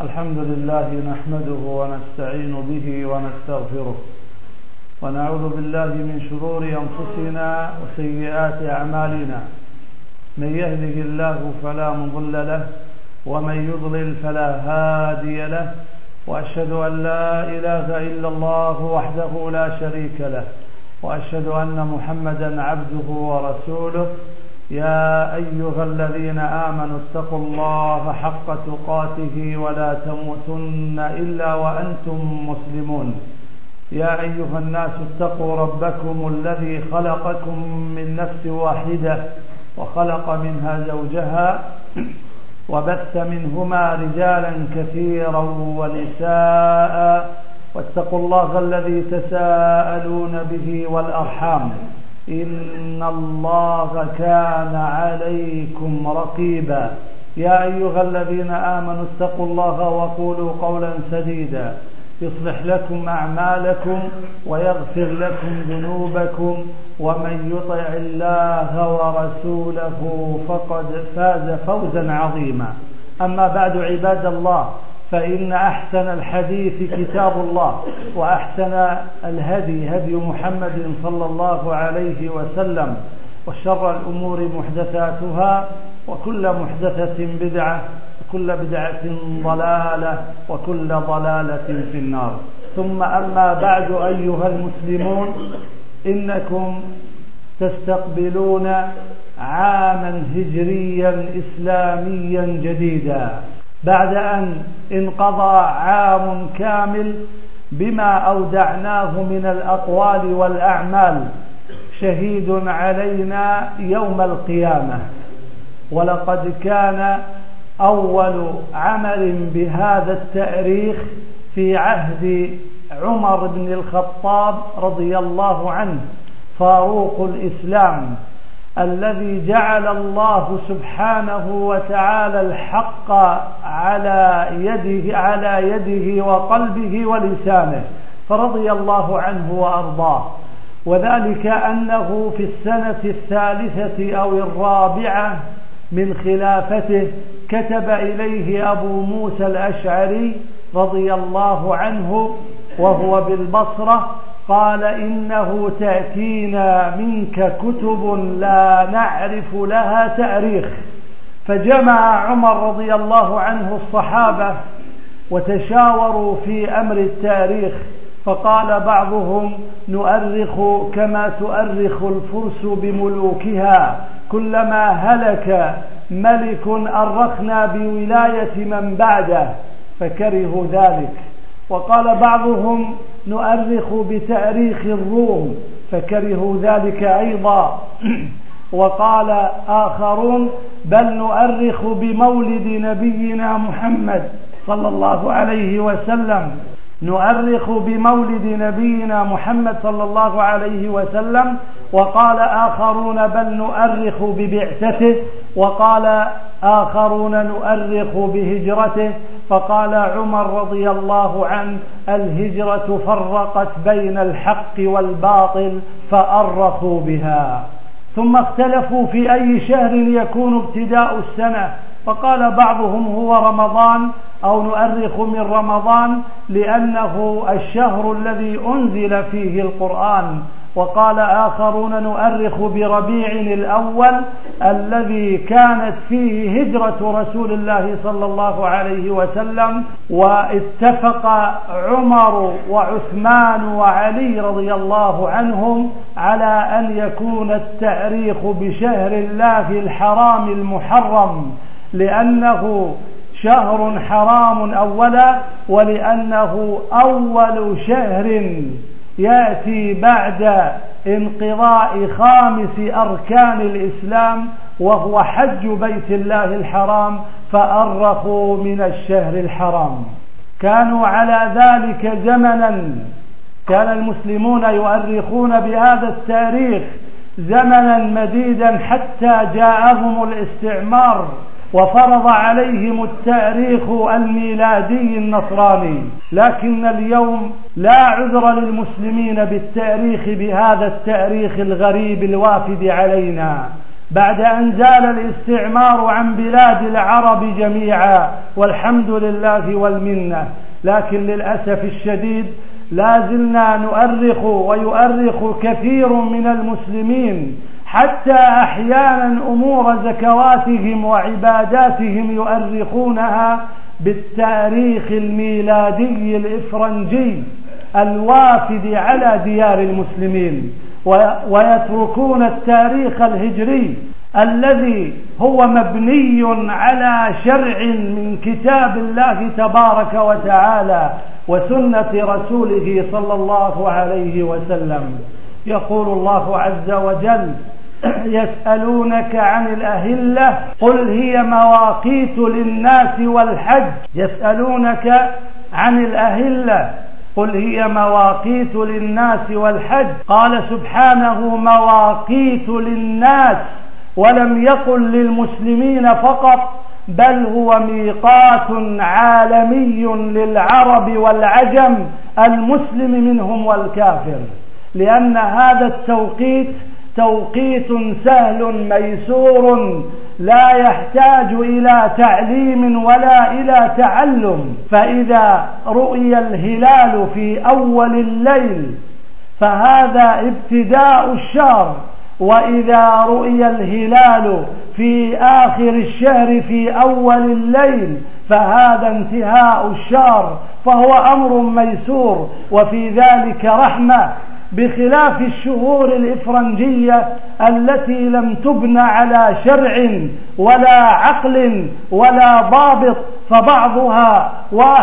الحمد لله نحمده ونستعين به ونستغفره ونعوذ بالله من شرور أنفسنا وسيئات أعمالنا. من يهده الله فلا مضل له ومن يضلل فلا هادي له، وأشهد أن لا إله إلا الله وحده لا شريك له، وأشهد أن محمدا عبده ورسوله. يا أيها الذين آمنوا اتقوا الله حق تقاته ولا تموتن إلا وأنتم مسلمون. يا أيها الناس اتقوا ربكم الذي خلقكم من نفس واحدة وخلق منها زوجها وبث منهما رجالا كثيرا ونساء، واتقوا الله الذي تساءلون به والأرحام، إن الله كان عليكم رقيبا. يا أيها الذين آمنوا اتقوا الله وقولوا قولا سديدا يصلح لكم أعمالكم ويغفر لكم ذنوبكم، ومن يطع الله ورسوله فقد فاز فوزا عظيما. أما بعد، عباد الله، فإن أحسن الحديث كتاب الله، وأحسن الهدي هدي محمد صلى الله عليه وسلم، وشر الأمور محدثاتها، وكل محدثة بدعة، وكل بدعة ضلالة، وكل ضلالة في النار. ثم أما بعد، أيها المسلمون، إنكم تستقبلون عاما هجريا إسلاميا جديدا بعد أن انقضى عام كامل بما أودعناه من الأقوال والأعمال، شهيد علينا يوم القيامة. ولقد كان أول عمل بهذا التاريخ في عهد عمر بن الخطاب رضي الله عنه، فاروق الإسلام، الذي جعل الله سبحانه وتعالى الحق على يده وقلبه ولسانه، فرضي الله عنه وأرضاه. وذلك أنه في السنة الثالثة أو الرابعة من خلافته كتب إليه أبو موسى الأشعري رضي الله عنه وهو بالبصرة، قال: إنه تأتينا منك كتب لا نعرف لها تاريخ. فجمع عمر رضي الله عنه الصحابة وتشاوروا في أمر التاريخ، فقال بعضهم: نؤرخ كما تؤرخ الفرس بملوكها، كلما هلك ملك أرخنا بولاية من بعده، فكرهوا ذلك. وقال بعضهم: نؤرخ بتاريخ الروم، فكرهوا ذلك أيضا. وقال آخرون: بل نؤرخ بمولد نبينا محمد صلى الله عليه وسلم، نؤرخ بمولد نبينا محمد صلى الله عليه وسلم. وقال آخرون: بل نؤرخ ببعثته. وقال آخرون: نؤرخ بهجرته. فقال عمر رضي الله عنه: الهجرة فرقت بين الحق والباطل فأرخوا بها. ثم اختلفوا في أي شهر يكون ابتداء السنة، فقال بعضهم: هو رمضان، أو نؤرخ من رمضان لأنه الشهر الذي أنزل فيه القرآن. وقال آخرون: نؤرخ بربيع الأول الذي كانت فيه هجرة رسول الله صلى الله عليه وسلم. واتفق عمر وعثمان وعلي رضي الله عنهم على أن يكون التاريخ بشهر الله الحرام المحرم، لأنه شهر حرام أولا، ولأنه أول شهر يأتي بعد انقضاء خامس أركان الإسلام، وهو حج بيت الله الحرام، فأرخوا من الشهر الحرام. كانوا على ذلك زمنا، كان المسلمون يؤرخون بهذا التاريخ زمنا مديدا حتى جاءهم الاستعمار وفرض عليهم التاريخ الميلادي النصراني. لكن اليوم لا عذر للمسلمين بالتاريخ بهذا التاريخ الغريب الوافد علينا، بعد أن زال الاستعمار عن بلاد العرب جميعا، والحمد لله والمنة. لكن للأسف الشديد لا زلنا نؤرخ ويؤرخ كثير من المسلمين، حتى أحيانا أمور زكواتهم وعباداتهم يؤرخونها بالتاريخ الميلادي الإفرنجي الوافد على ديار المسلمين، ويتركون التاريخ الهجري الذي هو مبني على شرع من كتاب الله تبارك وتعالى وسنة رسوله صلى الله عليه وسلم. يقول الله عز وجل: يسألونك عن الأهلة قل هي مواقيت للناس والحج. يسألونك عن الأهلة قل هي مواقيت للناس والحج. قال سبحانه: مواقيت للناس، ولم يقل للمسلمين فقط، بل هو ميقات عالمي للعرب والعجم، المسلم منهم والكافر، لأن هذا التوقيت توقيت سهل ميسور لا يحتاج إلى تعليم ولا إلى تعلم. فإذا رؤي الهلال في أول الليل فهذا ابتداء الشهر، وإذا رؤي الهلال في آخر الشهر في أول الليل فهذا انتهاء الشهر، فهو أمر ميسور وفي ذلك رحمة، بخلاف الشهور الإفرنجية التي لم تبنى على شرع ولا عقل ولا ضابط، فبعضها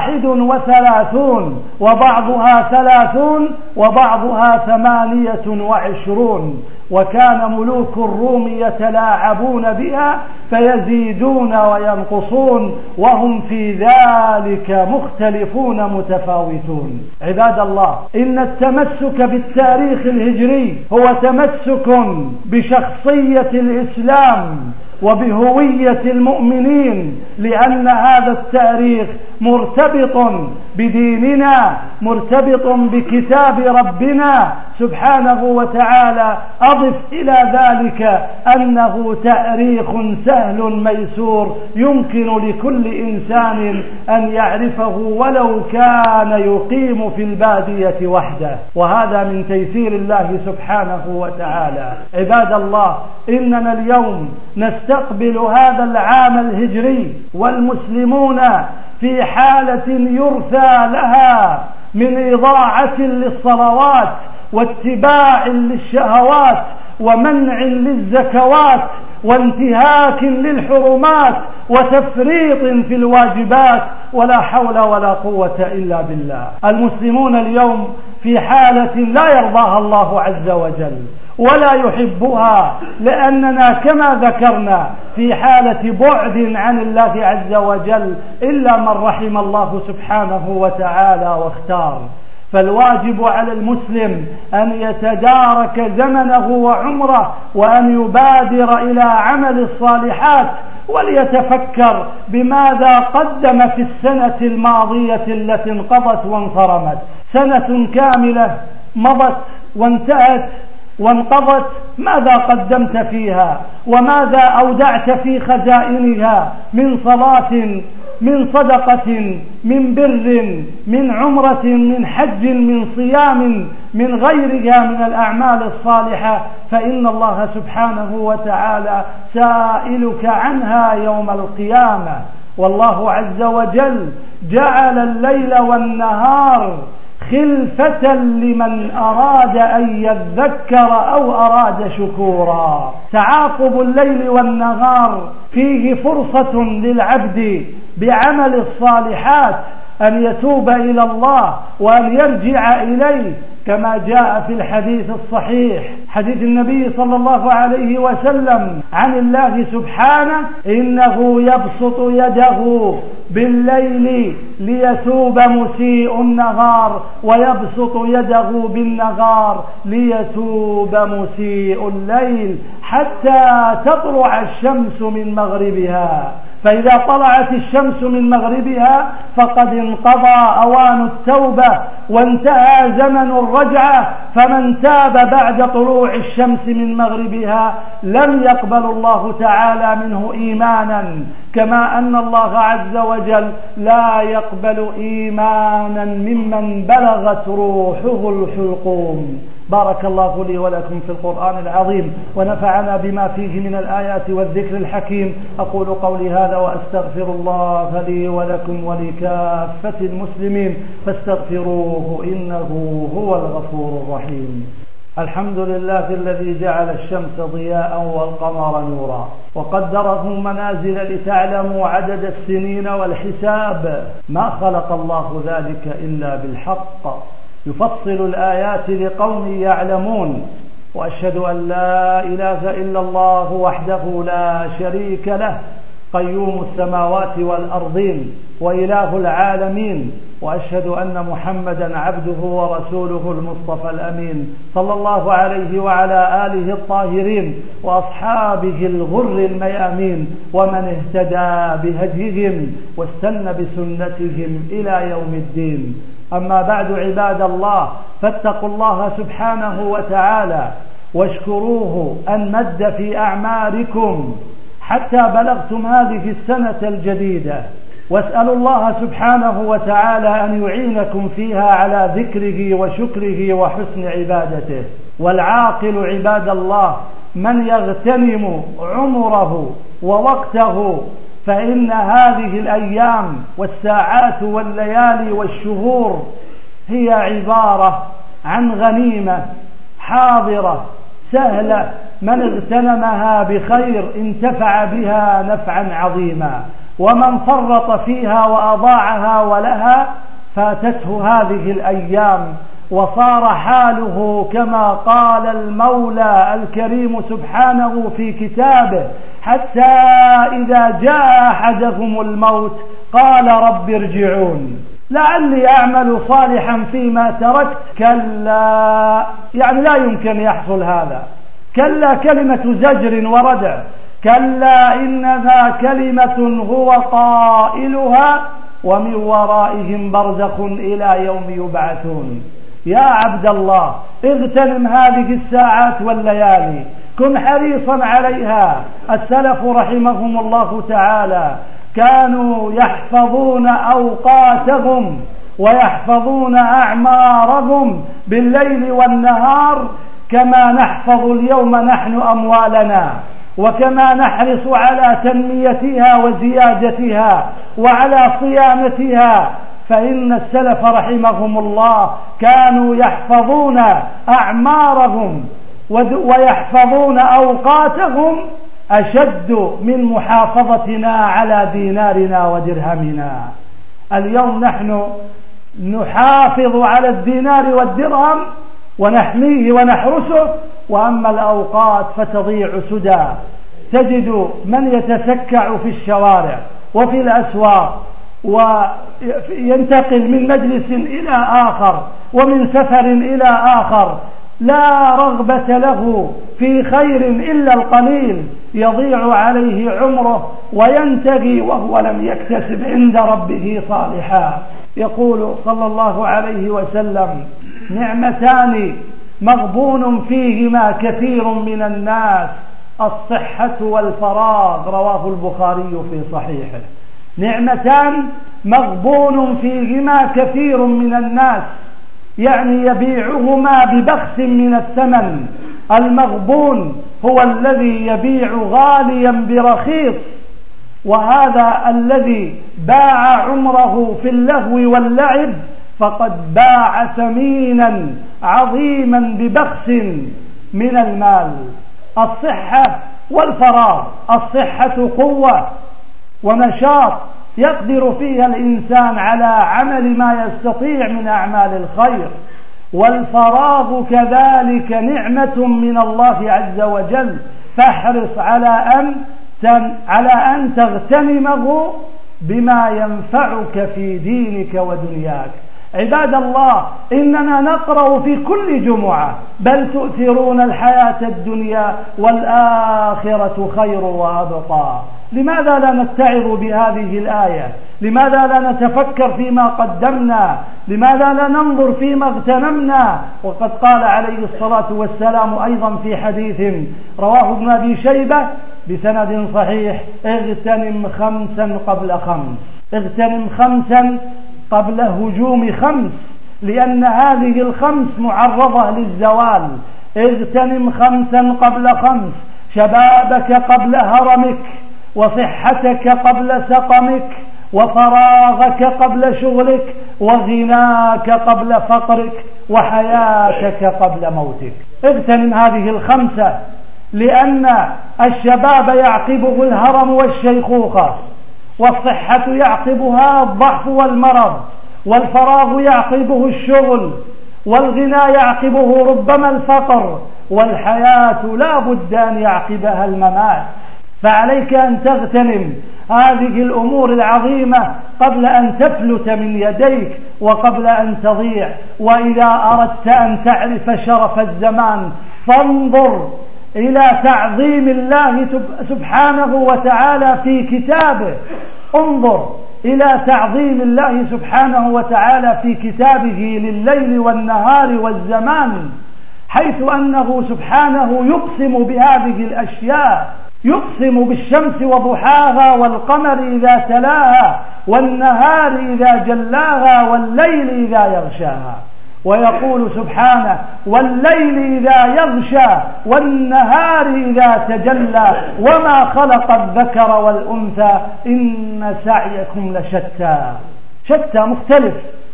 31 وبعضها 30 وبعضها 28، وكان ملوك الروم يتلاعبون بها فيزيدون وينقصون، وهم في ذلك مختلفون متفاوتون. عباد الله، إن التمسك بالتاريخ الهجري هو تمسك بشخصية الإسلام وبهوية المؤمنين، لأن هذا التاريخ مرتبط بديننا، مرتبط بكتاب ربنا سبحانه وتعالى. أضف إلى ذلك أنه تاريخ سهل ميسور يمكن لكل إنسان أن يعرفه ولو كان يقيم في البادية وحده، وهذا من تيسير الله سبحانه وتعالى. عباد الله، إننا اليوم نستقبل هذا العام الهجري والمسلمون في حالة يرثى لها من إضاعة للصلوات واتباع للشهوات ومنع للزكوات وانتهاك للحرمات وتفريط في الواجبات، ولا حول ولا قوة إلا بالله. المسلمون اليوم في حالة لا يرضاها الله عز وجل ولا يحبها، لأننا كما ذكرنا في حالة بعد عن الله عز وجل إلا من رحم الله سبحانه وتعالى واختار. فالواجب على المسلم أن يتدارك زمنه وعمره وأن يبادر إلى عمل الصالحات، وليتفكر بماذا قدم في السنة الماضية التي انقضت وانصرمت. سنة كاملة مضت وانتهت وانقضت، ماذا قدمت فيها؟ وماذا أودعت في خزائنها من صلاة، من صدقة، من بر، من عمرة، من حج، من صيام، من غيرها من الأعمال الصالحة؟ فإن الله سبحانه وتعالى سائلك عنها يوم القيامة. والله عز وجل جعل الليل والنهار خلفة لمن أراد أن يذكر أو أراد شكورا. تعاقب الليل والنهار فيه فرصة للعبد بعمل الصالحات أن يتوب إلى الله وأن يرجع إليه، كما جاء في الحديث الصحيح، حديث النبي صلى الله عليه وسلم عن الله سبحانه: إنه يبسط يده بالليل ليتوب مسيء النهار، ويبسط يده بالنهار ليتوب مسيء الليل، حتى تطلع الشمس من مغربها. فإذا طلعت الشمس من مغربها فقد انقضى أوان التوبة وانتهى زمن الرجعة، فمن تاب بعد طلوع الشمس من مغربها لم يقبل الله تعالى منه إيمانا، كما أن الله عز وجل لا يقبل إيمانا ممن بلغت روحه الحلقوم. بارك الله لي ولكم في القرآن العظيم، ونفعنا بما فيه من الآيات والذكر الحكيم. أقول قولي هذا وأستغفر الله لي ولكم ولكافة المسلمين، فاستغفروه إنه هو الغفور الرحيم. الحمد لله الذي جعل الشمس ضياء والقمر نورا، وقدره منازل لتعلموا عدد السنين والحساب. ما خلق الله ذلك إلا بالحق، يفصل الآيات لقوم يعلمون. وأشهد أن لا إله إلا الله وحده لا شريك له، قيوم السماوات والأرضين وإله العالمين. وأشهد أن محمدا عبده ورسوله المصطفى الأمين، صلى الله عليه وعلى آله الطاهرين وأصحابه الغر الميامين، ومن اهتدى بهديهم واستنى بسنتهم إلى يوم الدين. أما بعد، عباد الله، فاتقوا الله سبحانه وتعالى واشكروه أن مد في أعماركم حتى بلغتم هذه السنة الجديدة، واسألوا الله سبحانه وتعالى أن يعينكم فيها على ذكره وشكره وحسن عبادته. والعاقل عباد الله من يغتنم عمره ووقته، فإن هذه الأيام والساعات والليالي والشهور هي عبارة عن غنيمة حاضرة سهلة، من اغتنمها بخير انتفع بها نفعا عظيما، ومن فرط فيها وأضاعها ولها فاتته هذه الأيام، وصار حاله كما قال المولى الكريم سبحانه في كتابه: حتى إذا جاء أحدهم الموت قال رب ارجعون لعلي أعمل صالحا فيما تركت. كلا، يعني لا يمكن يحصل هذا. كلا كلمة زجر وردع. كلا إنها كلمة هو قائلها ومن ورائهم برزخ إلى يوم يبعثون. يا عبد الله، اغتنم هذه الساعات والليالي، كن حريصا عليها. السلف رحمهم الله تعالى كانوا يحفظون أوقاتهم ويحفظون أعمارهم بالليل والنهار، كما نحفظ اليوم نحن أموالنا، وكما نحرص على تنميتها وزيادتها وعلى صيانتها. فإن السلف رحمهم الله كانوا يحفظون أعمارهم ويحفظون أوقاتهم أشد من محافظتنا على دينارنا ودرهمنا. اليوم نحن نحافظ على الدينار والدرهم ونحميه ونحرسه، وأما الأوقات فتضيع سدى. تجد من يتسكع في الشوارع وفي الأسواق، وينتقل من مجلس إلى آخر ومن سفر إلى آخر، لا رغبة له في خير إلا القليل، يضيع عليه عمره وينتهي وهو لم يكتسب عند ربه صالحا. يقول صلى الله عليه وسلم: نعمتان مغبون فيهما كثير من الناس، الصحة والفراغ. رواه البخاري في صحيحه. نعمتان مغبون فيهما كثير من الناس، يعني يبيعهما ببخس من الثمن. المغبون هو الذي يبيع غاليا برخيص، وهذا الذي باع عمره في اللهو واللعب فقد باع ثمينا عظيما ببخس من المال. الصحة والفراغ. الصحة قوة ونشاط يقدر فيها الإنسان على عمل ما يستطيع من أعمال الخير، والفراغ كذلك نعمة من الله عز وجل، فاحرص على أن تغتنمه بما ينفعك في دينك ودنياك. عباد الله، إننا نقرأ في كل جمعة: بل تؤثرون الحياة الدنيا والآخرة خير وأبقى. لماذا لا نتعظ بهذه الآية؟ لماذا لا نتفكر فيما قدمنا؟ لماذا لا ننظر فيما اغتنمنا؟ وقد قال عليه الصلاة والسلام أيضا في حديث رواه ابن أبي شيبة بسند صحيح: اغتنم 5 قبل 5. اغتنم 5 قبل هجوم 5، لأن هذه 5 معرضة للزوال. اغتنم 5 قبل 5: شبابك قبل هرمك، وصحتك قبل سقمك، وفراغك قبل شغلك، وغناك قبل فقرك، وحياتك قبل موتك. اغتنم هذه 5، لأن الشباب يعقبه الهرم والشيخوخة، والصحة يعقبها الضعف والمرض، والفراغ يعقبه الشغل، والغنى يعقبه ربما الفقر، والحياة لا بد أن يعقبها الممات. فعليك أن تغتنم هذه الأمور العظيمة قبل أن تفلت من يديك وقبل أن تضيع. وإذا أردت أن تعرف شرف الزمان فانظر إلى تعظيم الله سبحانه وتعالى في كتابه. انظر إلى تعظيم الله سبحانه وتعالى في كتابه لليل والنهار والزمان، حيث أنه سبحانه يقسم بهذه الأشياء، يقسم بالشمس وضحاها، والقمر إذا تلاها، والنهار إذا جلاها، والليل إذا يغشاها. ويقول سبحانه: والليل إذا يغشى، والنهار إذا تجلى، وما خلق الذكر والأنثى، إن سعيكم لشتى. شتى، مختلف،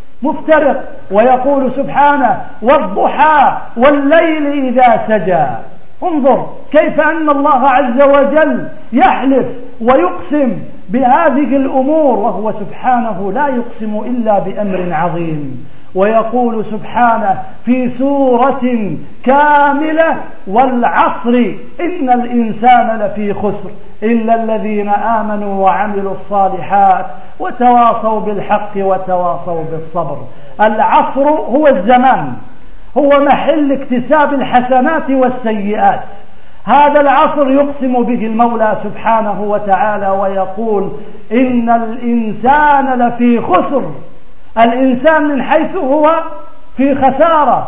مفترق. ويقول سبحانه: والضحى والليل إذا سجى. انظر كيف أن الله عز وجل يحلف ويقسم بهذه الأمور، وهو سبحانه لا يقسم إلا بأمر عظيم. ويقول سبحانه في سورة كاملة: والعصر إن الإنسان لفي خسر إلا الذين آمنوا وعملوا الصالحات وتواصوا بالحق وتواصوا بالصبر. العصر هو الزمان، هو محل اكتساب الحسنات والسيئات. هذا العصر يقسم به المولى سبحانه وتعالى ويقول: إن الإنسان لفي خسر. الإنسان من حيث هو في خسارة،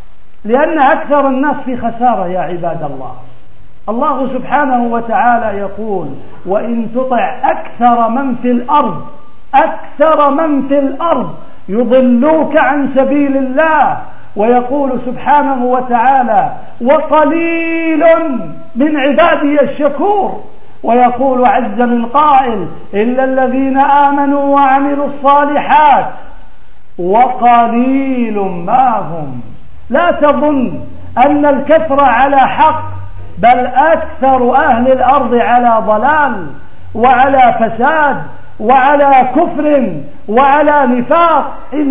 لأن أكثر الناس في خسارة يا عباد الله. الله سبحانه وتعالى يقول: وإن تطع أكثر من في الأرض يضلوك عن سبيل الله. ويقول سبحانه وتعالى: وقليل من عبادي الشكور. ويقول عز من قائل: إلا الذين آمنوا وعملوا الصالحات وقليل ما هم. لا تظن أن الكثرة على حق، بل أكثر أهل الأرض على ضلال وعلى فساد وعلى كفر وعلى نفاق،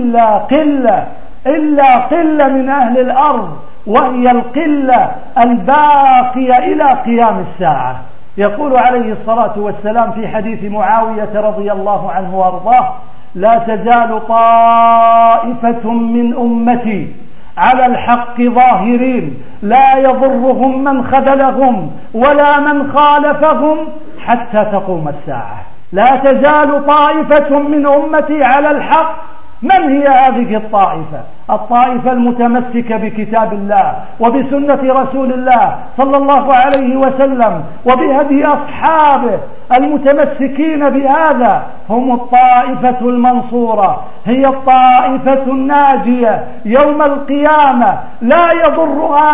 إلا قلة من أهل الأرض، وهي القلة الباقية إلى قيام الساعة. يقول عليه الصلاة والسلام في حديث معاوية رضي الله عنه وارضاه: لا تزال طائفة من أمتي على الحق ظاهرين لا يضرهم من خذلهم ولا من خالفهم حتى تقوم الساعة. لا تزال طائفة من أمتي على الحق. من هي هذه الطائفة؟ الطائفة المتمسكة بكتاب الله وبسنة رسول الله صلى الله عليه وسلم وبهدي أصحابه المتمسكين بهذا، هم الطائفة المنصورة، هي الطائفة الناجية يوم القيامة. لا يضرها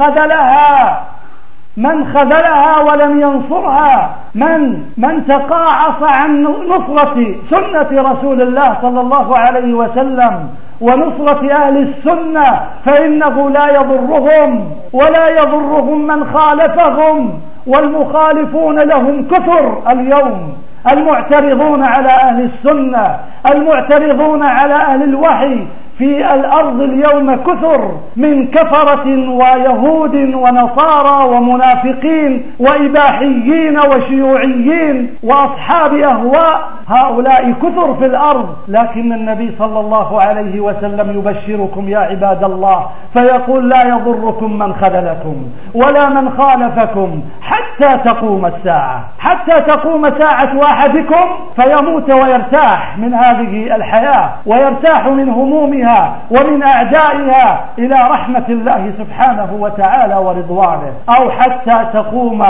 من خذلها ولم ينصرها، من تقاعس عن نصرة سنة رسول الله صلى الله عليه وسلم ونصرة أهل السنة، فإنه لا يضرهم ولا يضرهم من خالفهم. والمخالفون لهم كثر اليوم، المعترضون على أهل السنة، المعترضون على أهل الوحي في الأرض اليوم كثر، من كفرة ويهود ونصارى ومنافقين وإباحيين وشيوعيين وأصحاب أهواء. هؤلاء كثر في الأرض، لكن النبي صلى الله عليه وسلم يبشركم يا عباد الله فيقول لا يضركم من خذلكم ولا من خالفكم حتى تقوم الساعة، حتى تقوم ساعة أحدكم فيموت ويرتاح من هذه الحياة ويرتاح من همومها ومن أعدائها إلى رحمة الله سبحانه وتعالى ورضوانه، أو حتى تقوم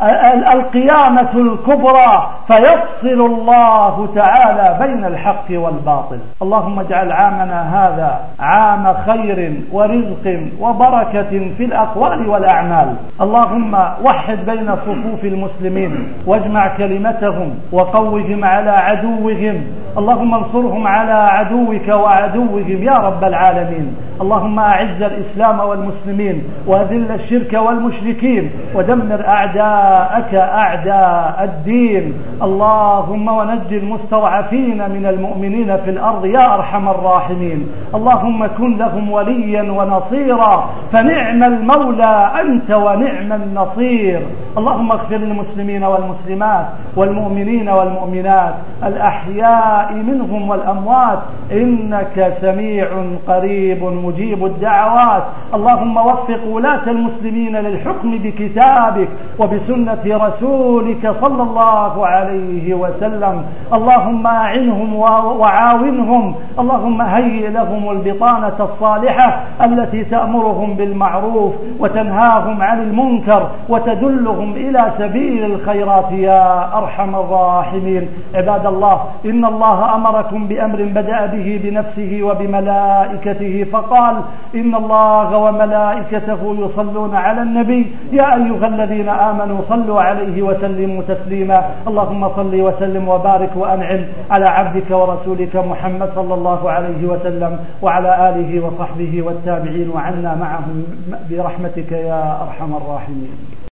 القيامة الكبرى فيفصل الله تعالى بين الحق والباطل. اللهم اجعل عامنا هذا عام خير ورزق وبركة في الأقوال والأعمال. اللهم وحد بين صفوف المسلمين واجمع كلمتهم وقوهم على عدوهم، اللهم انصرهم على عدوك وعدوهم يا رب العالمين. اللهم أعز الإسلام والمسلمين وأذل الشرك والمشركين ودمر أعداءك أعداء الدين. اللهم ونجي المستضعفين من المؤمنين في الأرض يا أرحم الراحمين. اللهم كن لهم وليا ونصيرا، فنعم المولى أنت ونعم النصير. اللهم اغفر للمسلمين والمسلمات والمؤمنين والمؤمنات الأحياء منهم والأموات، إنك سميع قريب مجيب الدعوات. اللهم وفق ولاة المسلمين للحكم بكتابك وبسنة رسولك صلى الله عليه وسلم. اللهم أعنهم وعاونهم، اللهم هيئ لهم البطانة الصالحة التي تأمرهم بالمعروف وتنهاهم عن المنكر وتدلهم إلى سبيل الخيرات يا أرحم الراحمين. عباد الله، إن الله أمركم بأمر بدأ به بنفسه وبملائكته فقال إن الله وملائكته يصلون على النبي يا أيها الذين آمنوا صلوا عليه وسلموا تسليما. اللهم صل وسلم وبارك وأنعم على عبدك ورسولك محمد صلى الله عليه وسلم وعلى آله وصحبه والتابعين وعنا معهم برحمتك يا أرحم الراحمين.